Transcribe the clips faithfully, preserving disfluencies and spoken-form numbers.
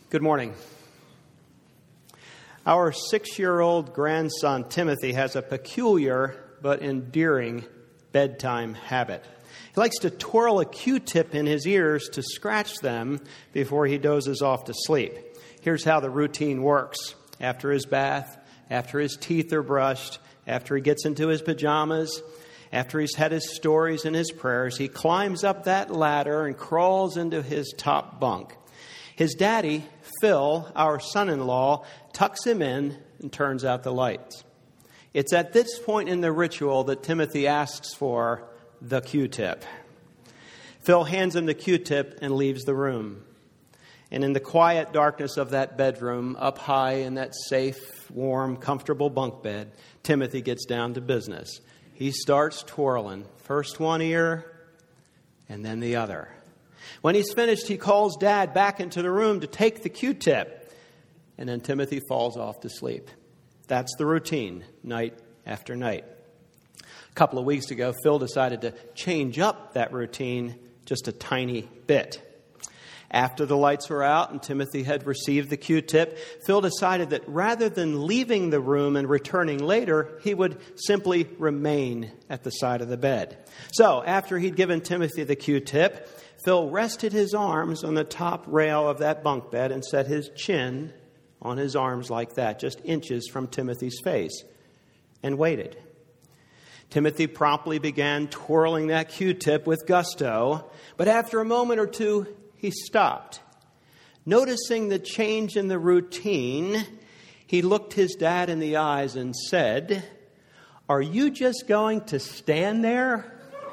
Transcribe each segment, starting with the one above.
Good morning. Our six-year-old grandson, Timothy, has a peculiar but endearing bedtime habit. He likes to twirl a Q-tip in his ears to scratch them before he dozes off to sleep. Here's how the routine works. After his bath, after his teeth are brushed, after he gets into his pajamas, after he's had his stories and his prayers, he climbs up that ladder and crawls into his top bunk. His daddy, Phil, our son-in-law, tucks him in and turns out the lights. It's at this point in the ritual that Timothy asks for the Q-tip. Phil hands him the Q-tip and leaves the room. And in the quiet darkness of that bedroom, up high in that safe, warm, comfortable bunk bed, Timothy gets down to business. He starts twirling, first one ear and then the other. When he's finished, he calls Dad back into the room to take the Q-tip. And then Timothy falls off to sleep. That's the routine, night after night. A couple of weeks ago, Phil decided to change up that routine just a tiny bit. After the lights were out and Timothy had received the Q-tip, Phil decided that rather than leaving the room and returning later, he would simply remain at the side of the bed. So, after he'd given Timothy the Q-tip, Phil rested his arms on the top rail of that bunk bed and set his chin on his arms like that, just inches from Timothy's face, and waited. Timothy promptly began twirling that Q-tip with gusto, but after a moment or two, he stopped. Noticing the change in the routine, he looked his dad in the eyes and said, "Are you just going to stand there?"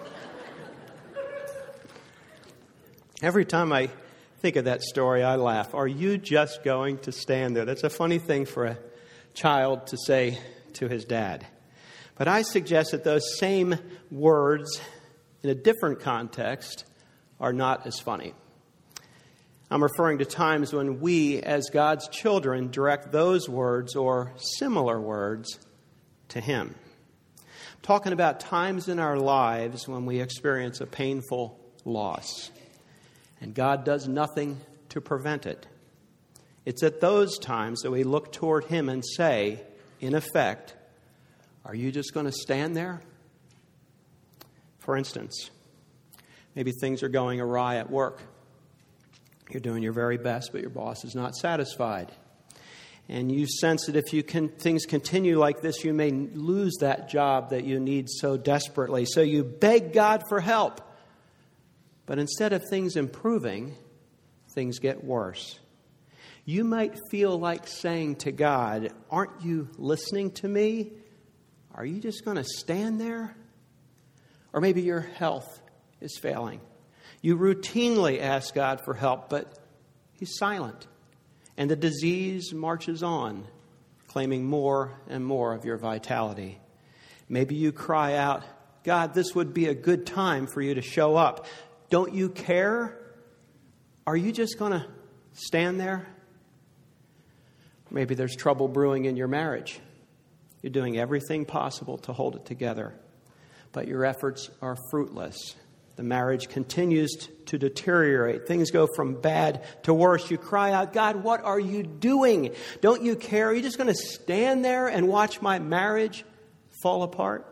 Every time I think of that story, I laugh. Are you just going to stand there? That's a funny thing for a child to say to his dad. But I suggest that those same words in a different context are not as funny. I'm referring to times when we, as God's children, direct those words or similar words to Him. I'm talking about times in our lives when we experience a painful loss, and God does nothing to prevent it. It's at those times that we look toward Him and say, in effect, "Are you just going to stand there?" For instance, maybe things are going awry at work. You're doing your very best, but your boss is not satisfied. And you sense that if you can, things continue like this, you may lose that job that you need so desperately. So you beg God for help. But instead of things improving, things get worse. You might feel like saying to God, "Aren't you listening to me? Are you just going to stand there?" Or maybe your health is failing. You routinely ask God for help, but He's silent. And the disease marches on, claiming more and more of your vitality. Maybe you cry out, "God, this would be a good time for you to show up. Don't you care? Are you just going to stand there?" Maybe there's trouble brewing in your marriage. You're doing everything possible to hold it together, but your efforts are fruitless. The marriage continues to deteriorate. Things go from bad to worse. You cry out, "God, what are you doing? Don't you care? Are you just going to stand there and watch my marriage fall apart?"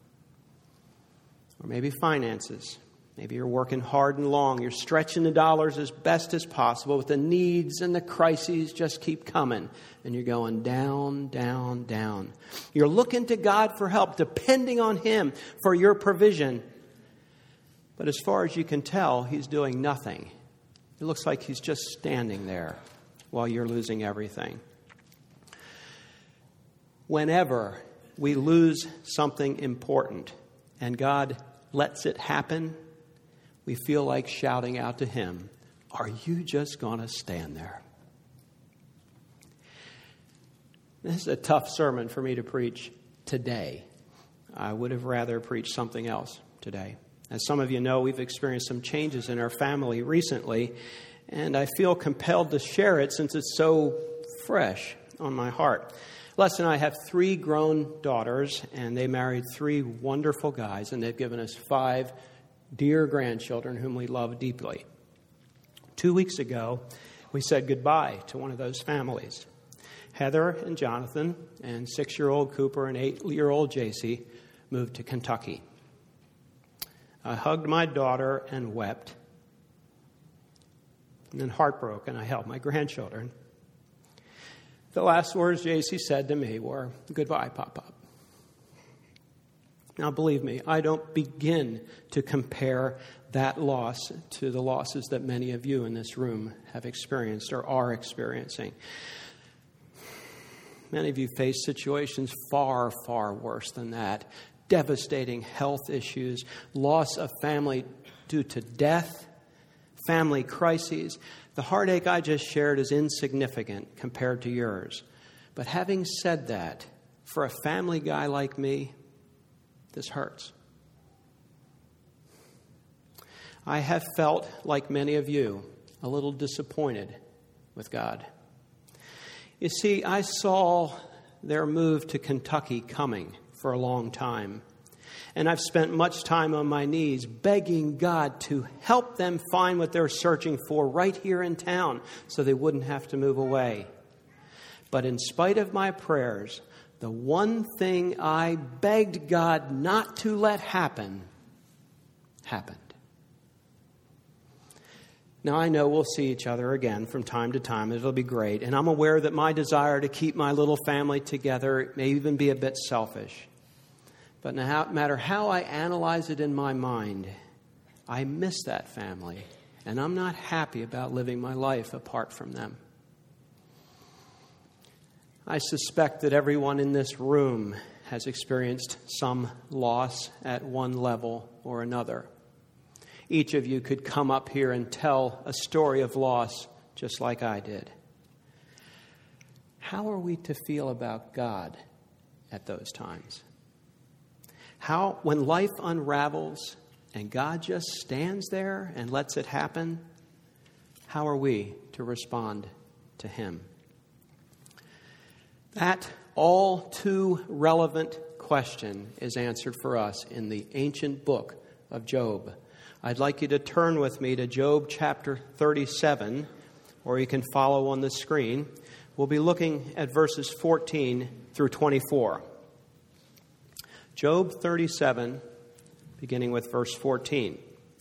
Or maybe finances. Maybe you're working hard and long. You're stretching the dollars as best as possible, but the needs and the crises just keep coming. And you're going down, down, down. You're looking to God for help, depending on Him for your provision. But as far as you can tell, He's doing nothing. It looks like He's just standing there while you're losing everything. Whenever we lose something important and God lets it happen, we feel like shouting out to Him, "Are you just going to stand there?" This is a tough sermon for me to preach today. I would have rather preached something else today. As some of you know, we've experienced some changes in our family recently, and I feel compelled to share it since it's so fresh on my heart. Les and I have three grown daughters, and they married three wonderful guys, and they've given us five dear grandchildren whom we love deeply. Two weeks ago, we said goodbye to one of those families. Heather and Jonathan and six-year-old Cooper and eight-year-old J C moved to Kentucky. I hugged my daughter and wept. And then heartbroken, I held my grandchildren. The last words J C said to me were, "Goodbye, Pop-Pop." Now, believe me, I don't begin to compare that loss to the losses that many of you in this room have experienced or are experiencing. Many of you face situations far, far worse than that. Devastating health issues, loss of family due to death, family crises. The heartache I just shared is insignificant compared to yours. But having said that, for a family guy like me, this hurts. I have felt, like many of you, a little disappointed with God. You see, I saw their move to Kentucky coming for a long time. And I've spent much time on my knees begging God to help them find what they're searching for right here in town so they wouldn't have to move away. But in spite of my prayers, the one thing I begged God not to let happen, happened. Now, I know we'll see each other again from time to time. It'll be great. And I'm aware that my desire to keep my little family together may even be a bit selfish. But no matter how I analyze it in my mind, I miss that family. And I'm not happy about living my life apart from them. I suspect that everyone in this room has experienced some loss at one level or another. Each of you could come up here and tell a story of loss just like I did. How are we to feel about God at those times? How, when life unravels and God just stands there and lets it happen, how are we to respond to Him? That all too relevant question is answered for us in the ancient book of Job. I'd like you to turn with me to Job chapter thirty-seven, or you can follow on the screen. We'll be looking at verses fourteen through twenty-four. Job thirty-seven, beginning with verse fourteen.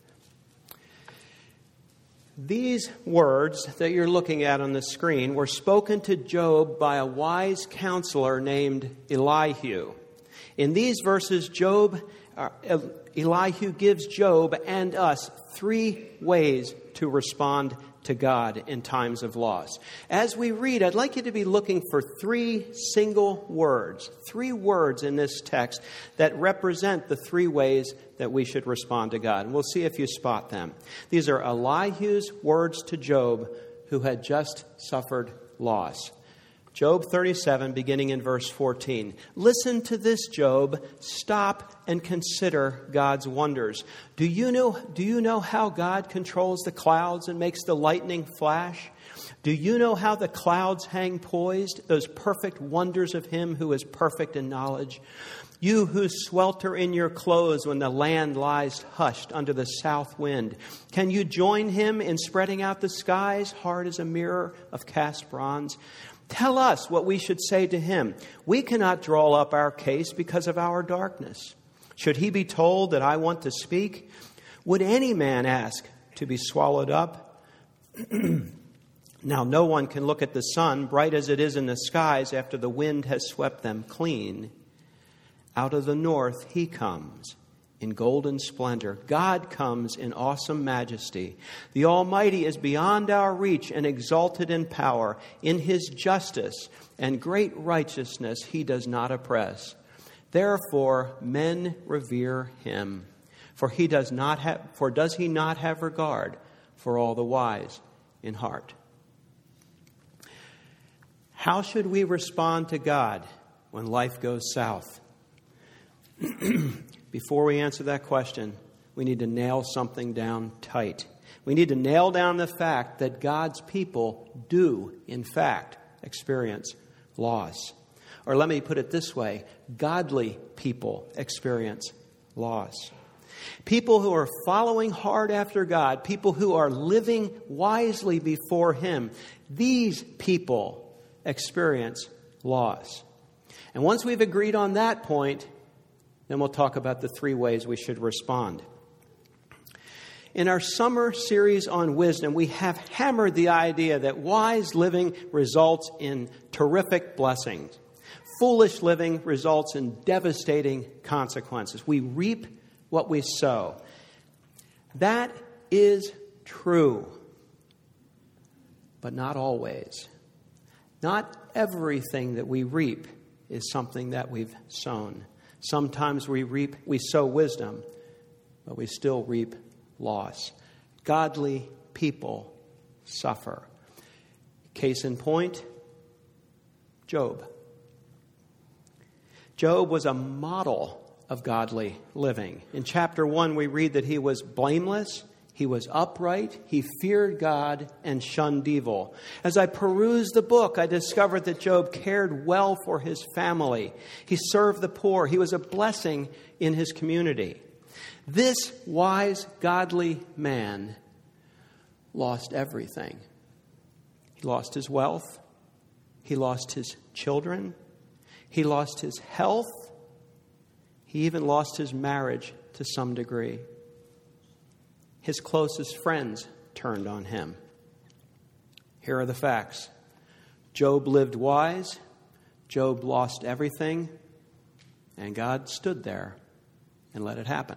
These words that you're looking at on the screen were spoken to Job by a wise counselor named Elihu. In these verses, Job, uh, Elihu gives Job and us three ways to respond to God in times of loss. As we read, I'd like you to be looking for three single words, three words in this text that represent the three ways that we should respond to God. And we'll see if you spot them. These are Elihu's words to Job, who had just suffered loss. Job thirty-seven, beginning in verse fourteen. Listen to this, Job. Stop and consider God's wonders. Do you know, do you know how God controls the clouds and makes the lightning flash? Do you know how the clouds hang poised, those perfect wonders of Him who is perfect in knowledge? You who swelter in your clothes when the land lies hushed under the south wind. Can you join Him in spreading out the skies, hard as a mirror of cast bronze? Tell us what we should say to Him. We cannot draw up our case because of our darkness. Should He be told that I want to speak? Would any man ask to be swallowed up? Now, no one can look at the sun, bright as it is in the skies, after the wind has swept them clean. Out of the north He comes in golden splendor. God comes in awesome majesty. The Almighty is beyond our reach and exalted in power. In His justice and great righteousness He does not oppress. Therefore men revere Him. For he does not have for does He not have regard for all the wise in heart? How should we respond to God when life goes south? Before we answer that question, we need to nail something down tight. We need to nail down the fact that God's people do, in fact, experience loss. Or let me put it this way, godly people experience loss. People who are following hard after God, people who are living wisely before Him, these people experience loss. And once we've agreed on that point, then we'll talk about the three ways we should respond. In our summer series on wisdom, we have hammered the idea that wise living results in terrific blessings. Foolish living results in devastating consequences. We reap what we sow. That is true, but not always. Not everything that we reap is something that we've sown. Sometimes we reap, we sow wisdom, but we still reap loss. Godly people suffer. Case in point, Job. Job was a model of godly living. In chapter one, we read that he was blameless, he was upright, he feared God, and shunned evil. As I perused the book, I discovered that Job cared well for his family. He served the poor. He was a blessing in his community. This wise, godly man lost everything. He lost his wealth. He lost his children. He lost his health. He even lost his marriage to some degree. His closest friends turned on him. Here are the facts. Job lived wise. Job lost everything. And God stood there and let it happen.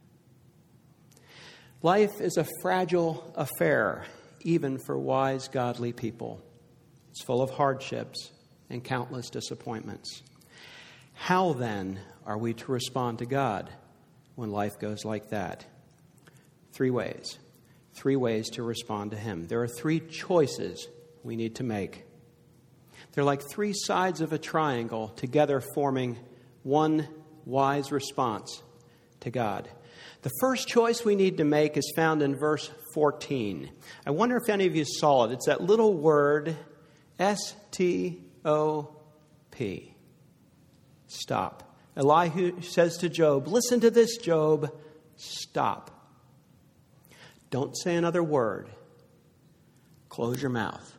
Life is a fragile affair, even for wise, godly people. It's full of hardships and countless disappointments. How then are we to respond to God when life goes like that? Three ways. Three ways to respond to Him. There are three choices we need to make. They're like three sides of a triangle together forming one wise response to God. The first choice we need to make is found in verse fourteen. I wonder if any of you saw it. It's that little word, S T O P. Stop. Elihu says to Job, listen to this, Job. Stop. Don't say another word. Close your mouth.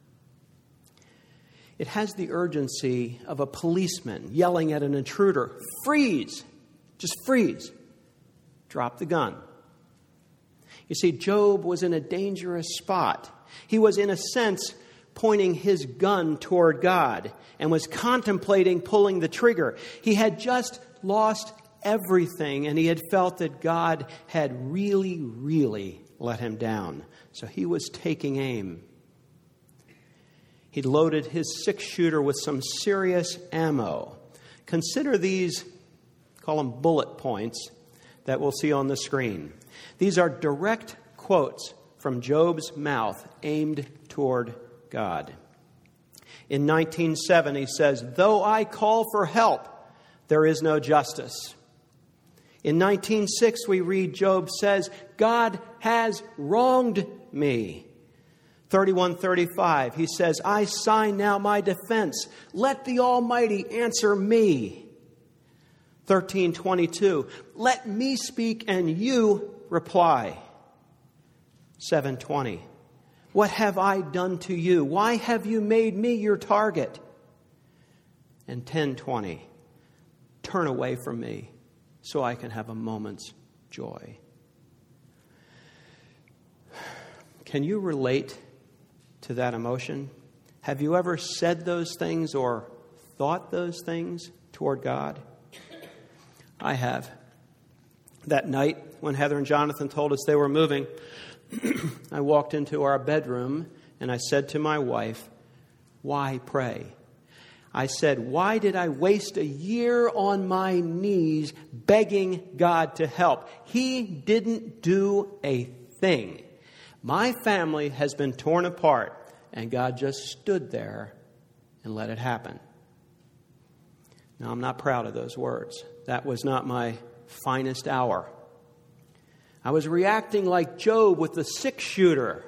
It has the urgency of a policeman yelling at an intruder, freeze, just freeze. Drop the gun. You see, Job was in a dangerous spot. He was, in a sense, pointing his gun toward God and was contemplating pulling the trigger. He had just lost everything, and he had felt that God had really, really let him down. So he was taking aim. He'd loaded his six-shooter with some serious ammo. Consider these, call them bullet points, that we'll see on the screen. These are direct quotes from Job's mouth aimed toward God. In nineteen seven, he says, though I call for help, there is no justice. In nineteen six, we read Job says, God has wronged me. thirty-one thirty-five, he says, I sign now my defense. Let the Almighty answer me. thirteen twenty-two, let me speak and you reply. seven twenty, what have I done to you? Why have you made me your target? And ten twenty, turn away from me so I can have a moment's joy. Can you relate to that emotion? Have you ever said those things or thought those things toward God? I have. That night when Heather and Jonathan told us they were moving, I walked into our bedroom and I said to my wife, why pray? I said, why did I waste a year on my knees begging God to help? He didn't do a thing. My family has been torn apart and God just stood there and let it happen. Now, I'm not proud of those words. That was not my finest hour. I was reacting like Job with the six-shooter.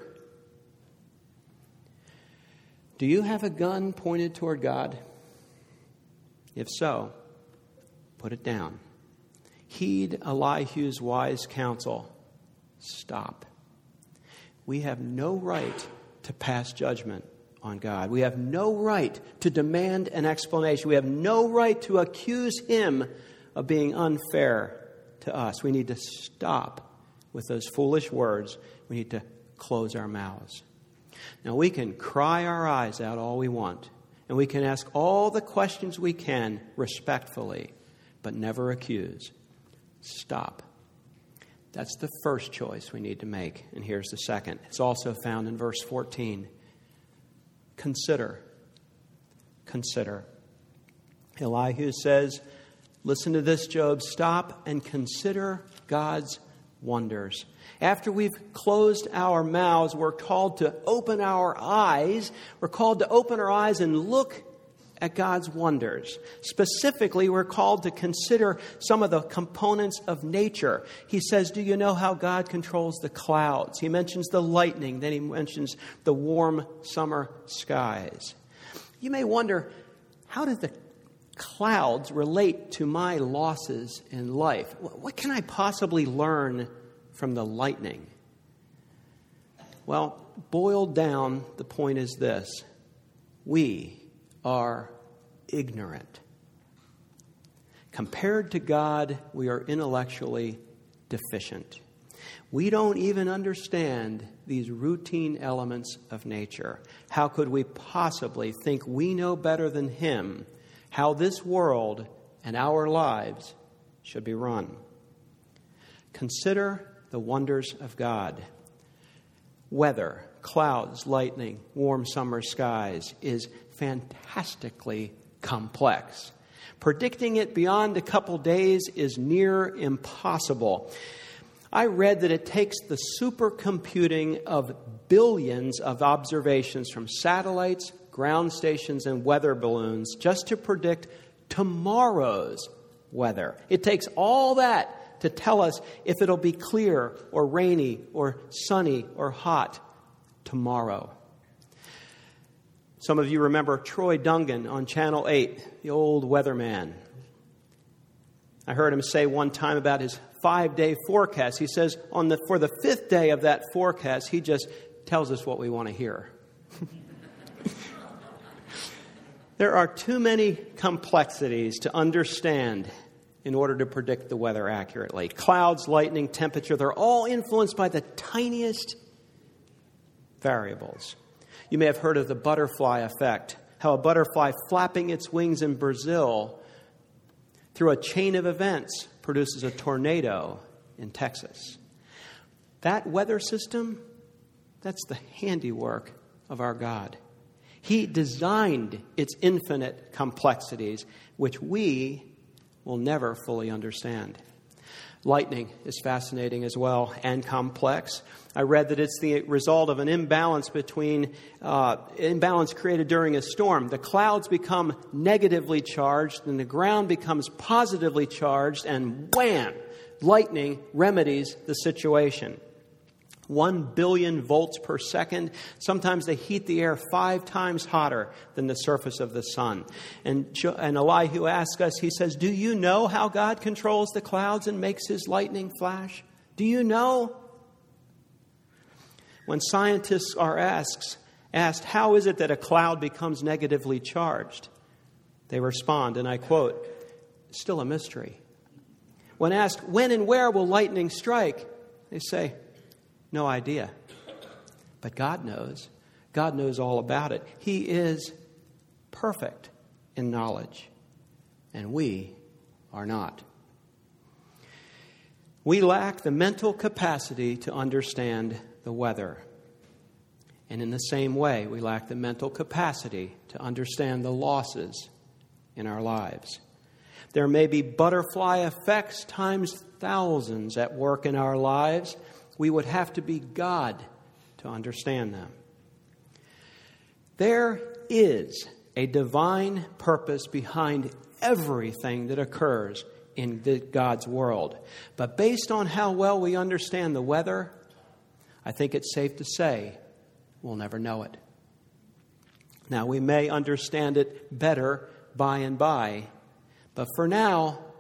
Do you have a gun pointed toward God? If so, put it down. Heed Elihu's wise counsel. Stop. We have no right to pass judgment on God. We have no right to demand an explanation. We have no right to accuse him of being unfair to us. We need to stop with those foolish words. We need to close our mouths. Now, we can cry our eyes out all we want, and we can ask all the questions we can respectfully, but never accuse. Stop. That's the first choice we need to make. And here's the second. It's also found in verse fourteen. Consider. Consider. Elihu says, listen to this, Job. Stop and consider God's wonders. After we've closed our mouths, we're called to open our eyes. We're called to open our eyes and look at God's wonders. Specifically, we're called to consider some of the components of nature. He says, do you know how God controls the clouds? He mentions the lightning. Then he mentions the warm summer skies. You may wonder, how did the clouds relate to my losses in life? What can I possibly learn from the lightning? Well, boiled down, the point is this. We are ignorant. Compared to God, we are intellectually deficient. We don't even understand these routine elements of nature. How could we possibly think we know better than him how this world and our lives should be run? Consider the wonders of God. Weather, clouds, lightning, warm summer skies is fantastically complex. Predicting it beyond a couple days is near impossible. I read that it takes the supercomputing of billions of observations from satellites, ground stations, and weather balloons just to predict tomorrow's weather. It takes all that to tell us if it'll be clear or rainy or sunny or hot tomorrow. Some of you remember Troy Dungan on Channel eight, the old weatherman. I heard him say one time about his five-day forecast. He says on the for the fifth day of that forecast, he just tells us what we want to hear. There are too many complexities to understand in order to predict the weather accurately. Clouds, lightning, temperature, they're all influenced by the tiniest variables. You may have heard of the butterfly effect, how a butterfly flapping its wings in Brazil through a chain of events produces a tornado in Texas. That weather system, that's the handiwork of our God. He designed its infinite complexities, which we will never fully understand. Lightning is fascinating as well and complex. I read that it's the result of an imbalance between uh, imbalance created during a storm. The clouds become negatively charged and the ground becomes positively charged, and wham, lightning remedies the situation. One billion volts per second. Sometimes they heat the air five times hotter than the surface of the sun. And, and Elihu asks us, he says, do you know how God controls the clouds and makes his lightning flash? Do you know? When scientists are asked, asked, how is it that a cloud becomes negatively charged? They respond, and I quote, still a mystery. When asked, when and where will lightning strike? They say, no idea. But God knows. God knows all about it. He is perfect in knowledge, and we are not. We lack the mental capacity to understand the weather. And in the same way, we lack the mental capacity to understand the losses in our lives. There may be butterfly effects times thousands at work in our lives. We would have to be God to understand them. There is a divine purpose behind everything that occurs in the, God's world. But based on how well we understand the weather, I think it's safe to say we'll never know it. Now, we may understand it better by and by, but for now,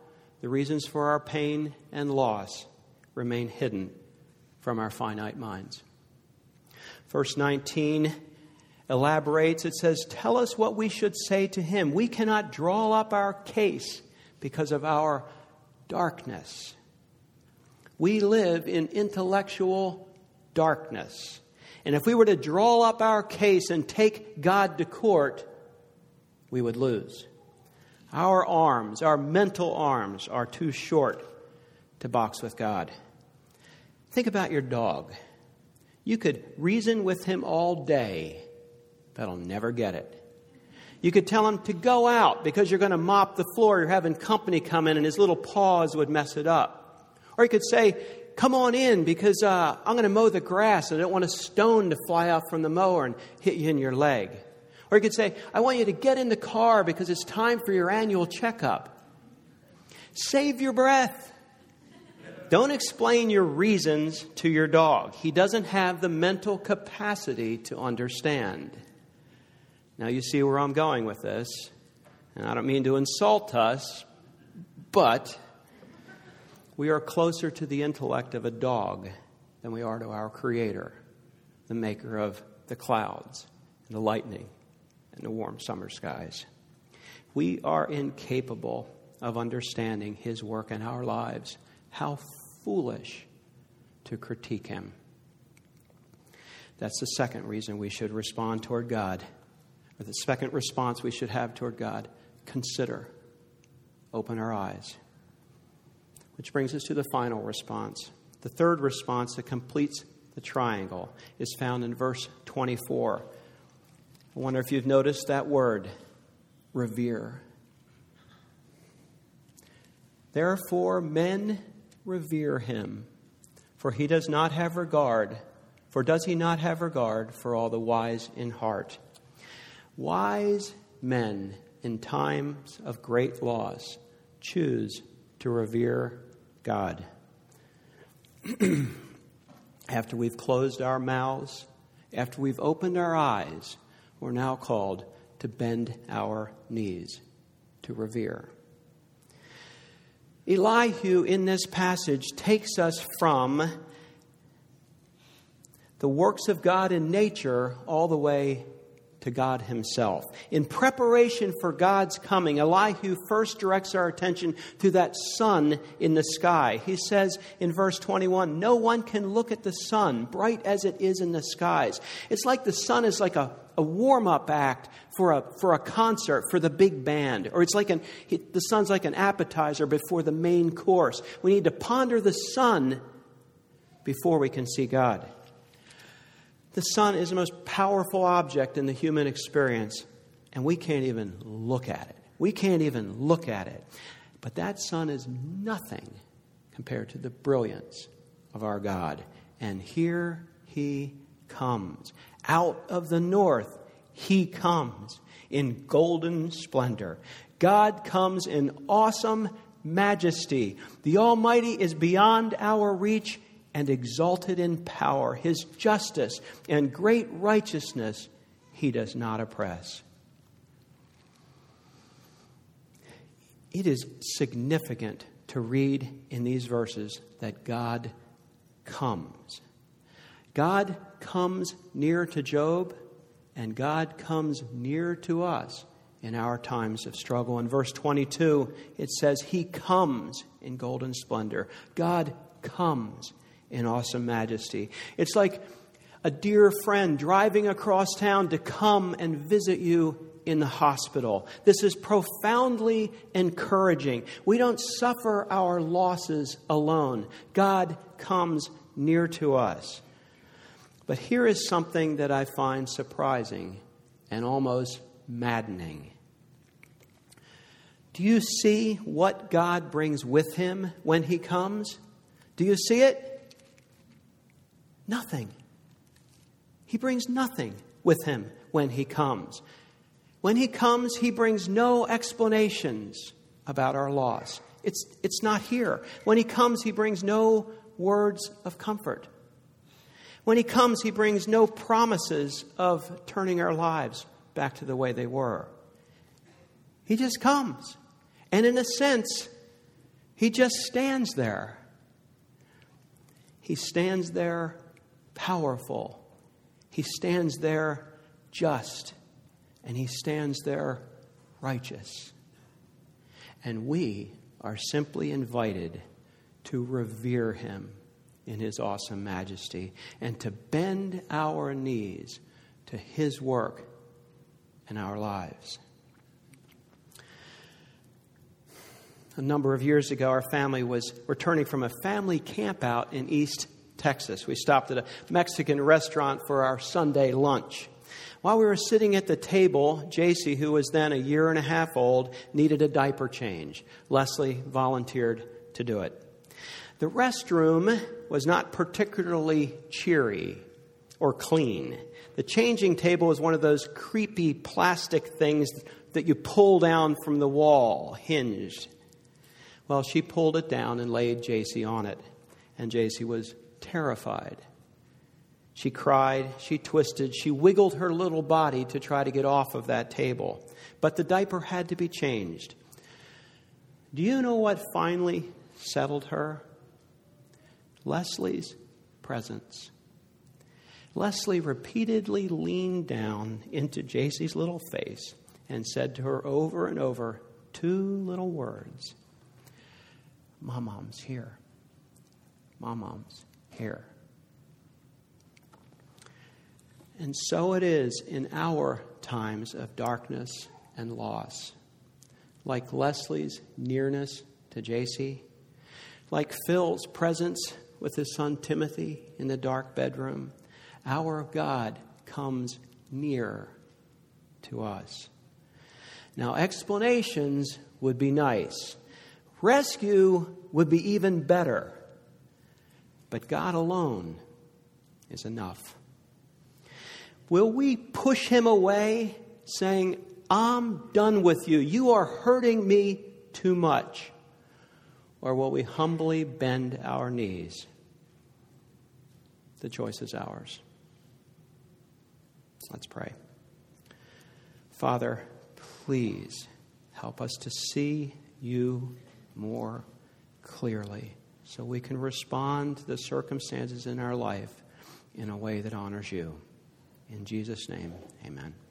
the reasons for our pain and loss remain hidden from our finite minds. Verse nineteen elaborates. It says, tell us what we should say to him. We cannot draw up our case because of our darkness. We live in intellectual darkness. And if we were to draw up our case and take God to court, we would lose. Our arms, our mental arms, are too short to box with God. Think about your dog. You could reason with him all day, but he'll never get it. You could tell him to go out because you're going to mop the floor. You're having company come in and his little paws would mess it up. Or you could say, come on in because uh, I'm going to mow the grass. I don't want a stone to fly out from the mower and hit you in your leg. Or you could say, I want you to get in the car because it's time for your annual checkup. Save your breath. Don't explain your reasons to your dog. He doesn't have the mental capacity to understand. Now you see where I'm going with this. And I don't mean to insult us, but we are closer to the intellect of a dog than we are to our Creator, the maker of the clouds and the lightning and the warm summer skies. We are incapable of understanding His work in our lives. How foolish to critique Him. That's the second reason we should respond toward God, or the second response we should have toward God. Consider. Open our eyes. Which brings us to the final response. The third response that completes the triangle is found in verse twenty-four. I wonder if you've noticed that word, revere. Therefore, men revere him, for he does not have regard. For does he not have regard for all the wise in heart? Wise men in times of great loss choose to revere God. After we've closed our mouths, after we've opened our eyes, we're now called to bend our knees, to revere. Elihu in this passage takes us from the works of God in nature all the way to God Himself. In preparation for God's coming, Elihu first directs our attention to that sun in the sky. He says in verse twenty-one, no one can look at the sun, bright as it is in the skies. It's like the sun is like a, a warm-up act for a, for a concert, for the big band. Or it's like an, the sun's like an appetizer before the main course. We need to ponder the sun before we can see God. The sun is the most powerful object in the human experience, and we can't even look at it. We can't even look at it. But that sun is nothing compared to the brilliance of our God. And here He comes. Out of the north, He comes in golden splendor. God comes in awesome majesty. The Almighty is beyond our reach and exalted in power. His justice and great righteousness He does not oppress. It is significant to read in these verses that God comes. God comes near to Job, and God comes near to us in our times of struggle. In verse twenty-two, it says, He comes in golden splendor. God comes in awesome majesty. It's like a dear friend driving across town to come and visit you in the hospital. This is profoundly encouraging. We don't suffer our losses alone. God comes near to us. But here is something that I find surprising and almost maddening. Do you see what God brings with Him when He comes? Do you see it? Nothing. He brings nothing with Him when He comes. When He comes, He brings no explanations about our loss. It's, it's not here. When He comes, He brings no words of comfort. When He comes, He brings no promises of turning our lives back to the way they were. He just comes. And in a sense, He just stands there. He stands there powerful. He stands there just. And he stands there righteous. And we are simply invited to revere him in his awesome majesty and to bend our knees to his work in our lives. A number of years ago, our family was returning from a family camp out in East Texas. We stopped at a Mexican restaurant for our Sunday lunch. While we were sitting at the table, J C, who was then a year and a half old, needed a diaper change. Leslie volunteered to do it. The restroom was not particularly cheery or clean. The changing table was one of those creepy plastic things that you pull down from the wall, hinged. Well, she pulled it down and laid J C on it, and J C was terrified. She cried, she twisted, she wiggled her little body to try to get off of that table. But the diaper had to be changed. Do you know what finally settled her? Leslie's presence. Leslie repeatedly leaned down into J C's little face and said to her over and over two little words. Mom-mom's here. Mom-mom's here. And so it is in our times of darkness and loss. Like Leslie's nearness to J C, like Phil's presence with his son Timothy in the dark bedroom, our God comes near to us. Now, explanations would be nice. Rescue would be even better. But God alone is enough. Will we push him away, saying, I'm done with you. You are hurting me too much. Or will we humbly bend our knees? The choice is ours. Let's pray. Father, please help us to see you more clearly so we can respond to the circumstances in our life in a way that honors you. In Jesus' name, amen.